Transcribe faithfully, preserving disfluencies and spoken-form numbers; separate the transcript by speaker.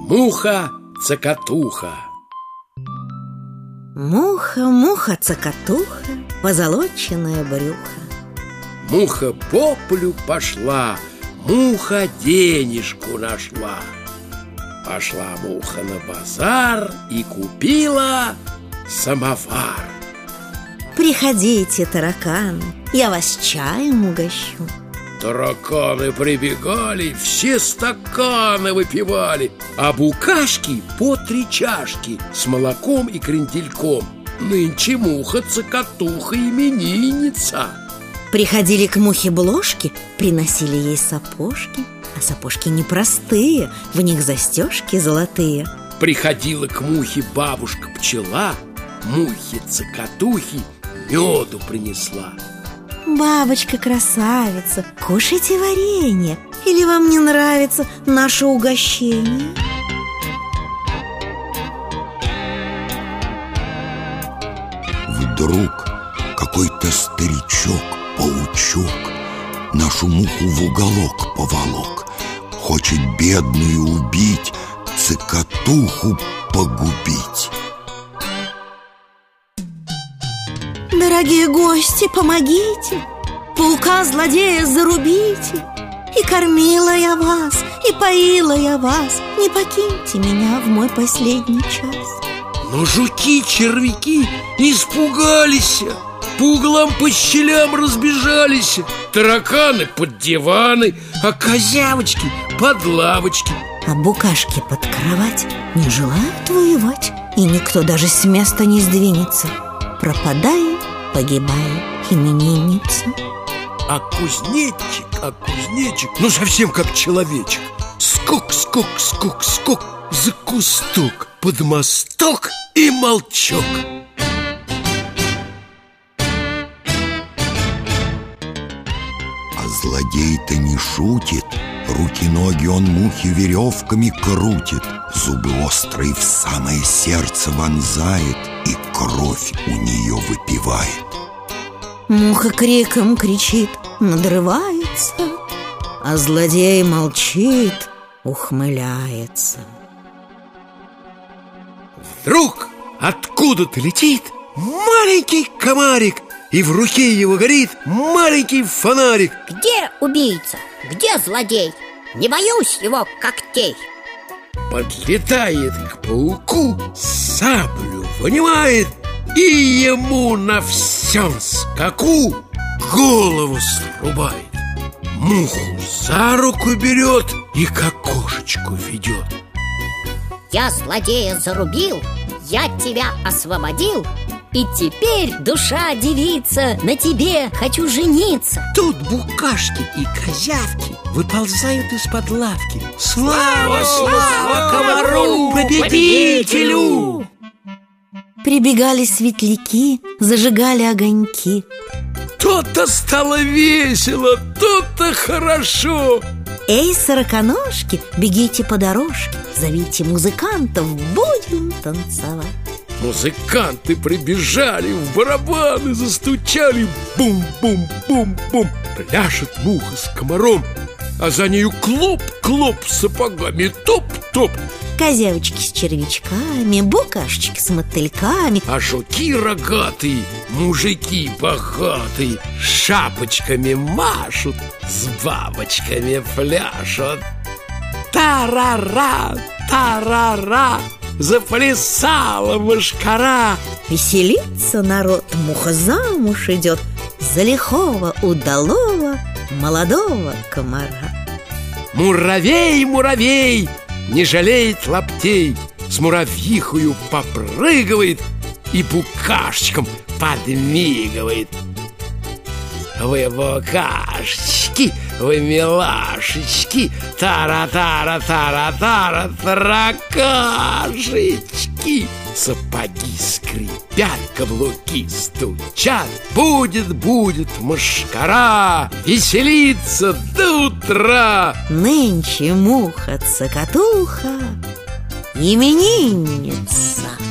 Speaker 1: Муха-цокотуха.
Speaker 2: Муха, муха-цокотуха, позолоченное брюхо.
Speaker 1: Муха по полю пошла, муха денежку нашла. Пошла муха на базар и купила самовар.
Speaker 2: Приходите, тараканы, я вас чаем угощу.
Speaker 1: Тараканы прибегали, все стаканы выпивали, а букашки по три чашки с молоком и крендельком. Нынче муха-цокотуха именинница.
Speaker 2: Приходили к мухе Блошки, приносили ей сапожки. А сапожки непростые, в них застежки золотые.
Speaker 1: Приходила к мухе бабушка-пчела, мухе-цокотухе меду принесла.
Speaker 2: Бабочка-красавица, кушайте варенье, или вам не нравится наше угощение?
Speaker 3: Вдруг какой-то старичок-паучок нашу муху в уголок поволок. Хочет бедную убить, цокотуху погубить.
Speaker 2: Дорогие гости, помогите, паука-злодея зарубите. И кормила я вас, и поила я вас, не покиньте меня в мой последний час.
Speaker 1: Но жуки-червяки испугались, по углам, по щелям разбежались. Тараканы под диваны, а козявочки под лавочки,
Speaker 2: а букашки под кровать не желают воевать, и никто даже с места не сдвинется. Пропадает, погибает именинница.
Speaker 1: А кузнечик, а кузнечик, ну совсем как человечек. Скок, скок, скок, скок, за кусток, под мосток и молчок.
Speaker 3: А злодей-то не шутит, руки-ноги он мухи веревками крутит, зубы острые в самое сердце вонзает и кровь у нее выпивает.
Speaker 2: Муха криком кричит, надрывается, а злодей молчит, ухмыляется.
Speaker 1: Вдруг откуда-то летит маленький комарик, и в руке его горит маленький фонарик.
Speaker 4: Где убийца? Где злодей? Не боюсь его когтей.
Speaker 1: Подлетает к пауку, саблю вынимает и ему на всем скаку голову срубает. Муху за руку берет и к окошечку ведет.
Speaker 4: Я злодея зарубил, я тебя освободил, и теперь, душа девица, на тебе хочу жениться.
Speaker 1: Тут букашки и козявки выползают из-под лавки. Слава, слава комару, победителю!
Speaker 2: Прибегали светляки, зажигали огоньки.
Speaker 1: То-то стало весело, то-то хорошо.
Speaker 2: Эй, сороконожки, бегите по дорожке, зовите музыкантов, будем танцевать.
Speaker 1: Музыканты прибежали, в барабаны застучали. Бум-бум-бум-бум. Пляшет муха с комаром, а за нею клоп-клоп сапогами, топ-топ.
Speaker 2: Козявочки с червячками, букашечки с мотыльками,
Speaker 1: а жуки рогатые, мужики богатые шапочками машут, с бабочками пляшут. Тарара, тарара, заплясала мошкара.
Speaker 2: Веселится народ, муха замуж идет за лихого, удалого, молодого комара.
Speaker 1: Муравей, муравей, не жалеет лаптей, с муравьихою попрыгивает и букашечкам подмигивает. Вы букашечки, вы милашечки, тара-тара-тара-тара, таракашечки. Сапоги скрипят, каблуки стучат, будет, будет мошкара веселиться до утра.
Speaker 2: Нынче муха-цокотуха именинница.